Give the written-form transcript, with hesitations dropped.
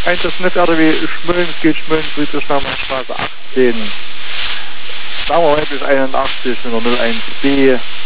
Einsatznet RW Schmölln, geht Schmölln, Friedrichshainer Straße 18. Sagen wir bis 81 mit der 01B.